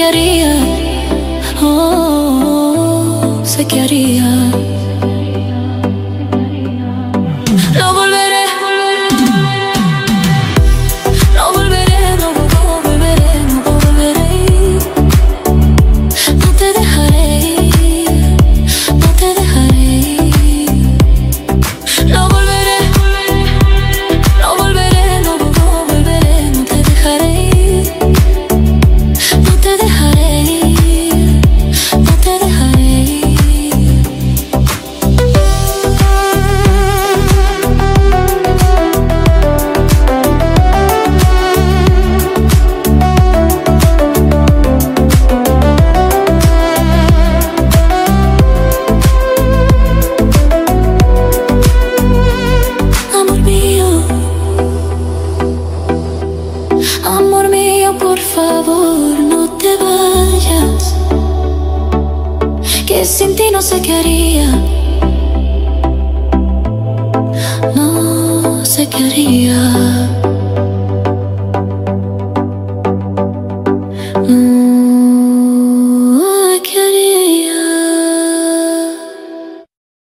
haría, oh, sé que haría. No volveré, no volveré, no volveré, no volveré. No te dejaré ir, no te dejaré ir. No volveré, no volveré, no volveré, no te dejaré ir. No te dejaré ir, no te dejaré ir. Amor mío, por favor, no te vayas, que sin ti no sé qué haría, no sé qué haría.